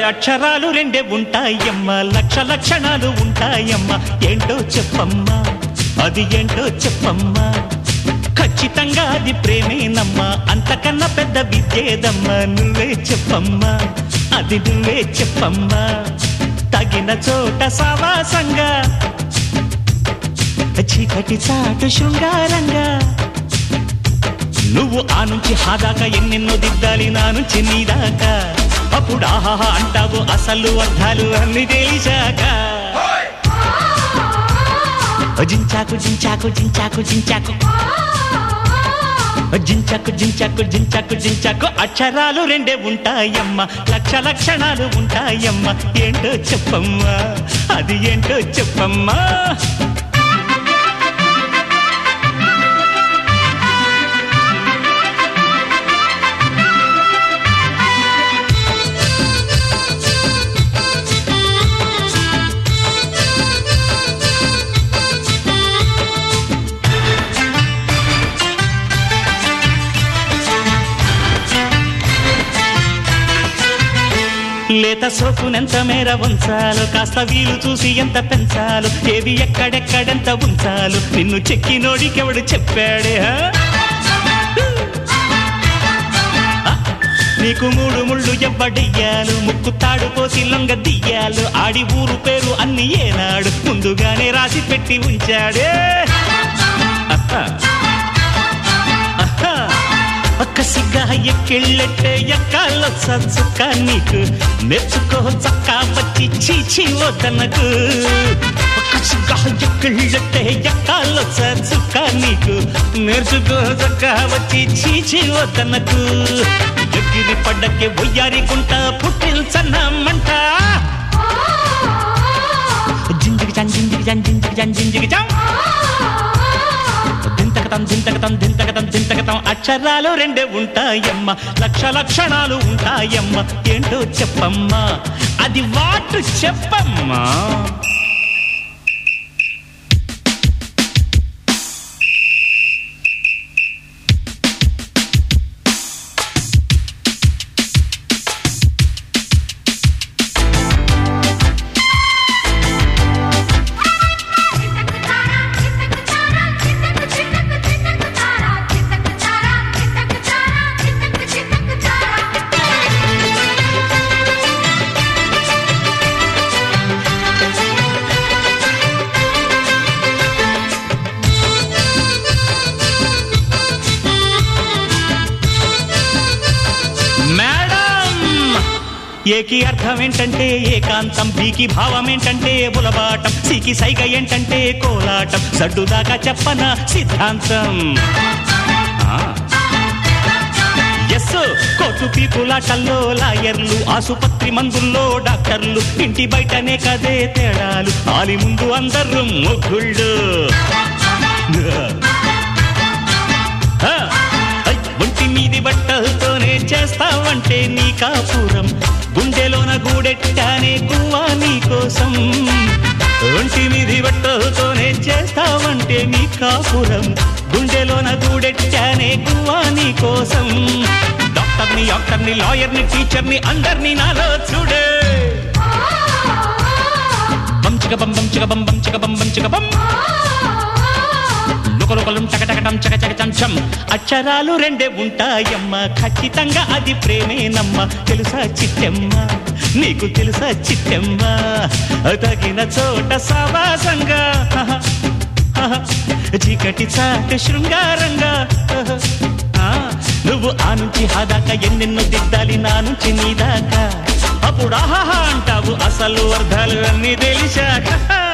అక్షరాలు రెండే ఉంటాయమ్మా లక్ష లక్షణాలు ఉంటాయమ్మా ఏంటో చెప్పమ్మా అది ఏంటో చెప్పమ్మా ఖచ్చితంగా అది ప్రేమేనమ్మా అంతకన్నా పెద్ద విద్యేదమ్మా నువ్వే చెప్పమ్మా అది నువ్వే చెప్పమ్మా తగిన చోట సావాసంగా చీకటి చాటు శృంగారంగా నువ్వు ఆ నుంచి హాదాకా ఎన్నెన్నో దిద్దాలి నా నుంచి నీదాకా అప్పుడు ఆహాహా అంటావు అసలు అర్థాలు అన్ని తెలిసాక జించాకు జించాకు జించాకు జించాకు జించాకు జించాకు జించాకు జించాకు అక్షరాలు రెండే ఉంటాయమ్మా లక్ష లక్షణాలు ఉంటాయమ్మా ఏంటో చెప్పమ్మా అది ఏంటో చెప్పమ్మా లేత సోకునెంత మేర ఉంచాలు కాస్త వీలు చూసి ఎంత పెంచాలు ఏవి ఎక్కడెక్కడెంత ఉంచాలు నిన్ను చెక్కినోడికెవడు చెప్పాడే నీకు మూడు ముళ్ళు ఎవ్వడెయ్యాలు ముక్కు తాడు పోసి లొంగ దియ్యాలు ఆడి ఊరు పేరు అన్ని ఏనాడు ముందుగానే రాసి పెట్టి ఉంచాడే కసిగా ఎక్కిళ్ళెట్టే ఎక్కాలో సచ్చుక నీకు నేర్చుకో చక్క వచ్చి చీచి వదనకు కసిగా ఎక్కిళ్ళెట్టే ఎక్కాలో సచ్చుక నీకు నేర్చుకో చక్క వచ్చి చీచి వదనకు ఎగిరి పడ్డకే ఒయ్యారి గుంట పుట్టిల్చన్నమంట జింజిగి జాన్ జింజిగి జాన్ జింజిగి జాన్ జింజిగి జాన్ దింతకతం దింతకతం దింతకతం అక్షరాలు రెండే ఉంటాయమ్మా లక్ష లక్షణాలు ఉంటాయమ్మా ఏంటో చెప్పమ్మా అది వాటు చెప్పమ్మా ఏకి అర్థం ఏంటంటే ఏకాంతం బీకి భావం ఏంటంటే బులబాటం సీకి సైగ ఏంటంటే కోలాటం సడ్డుదాకా చెప్పన సిద్ధాంతం ఎస్ కోర్టు పీపులాటల్లో లాయర్లు ఆసుపత్రి మందుల్లో డాక్టర్లు ఇంటి బయటనే కదే తేడాలు ఆలి ముందు అందరూ మొగ్గుళ్ళు ఒంటి మీది బట్టలతోనే చేస్తావంటే నీ కాపురం గుండెలోన గూడెట్టానే గువ్వా నీ కోసం ఒంటి మీది బట్టలతోనే చేస్తావంటే నీ కాపురం గుండెలోన గూడెట్టానే గువ్వా నీ కోసం డాక్టర్ని యాక్టర్ని లాయర్ని టీచర్ని అందరినీ నాలో చూడే బంచిక బం బంచిక బం బంచిక బం బంచిక బం లుకలుకలం చకటకటం చకచకచంచం అక్షరాలు రెండే ఉంటాయమ్మా ఖచ్చితంగా అది ప్రేమేనమ్మా తెలుసా చిట్టెమ్మా నీకు తెలుసా చిట్టెమ్మా తగిన చోట సావాసంగా చీకటి చాటు శృంగారంగా నువ్వు ఆ నుంచి హాదాకా ఎన్నెన్నో దిద్దాలి నా నుంచి నీదాకా అప్పుడు ఆహాహా అంటావు అసలు అర్థాలు అన్ని తెలిసాక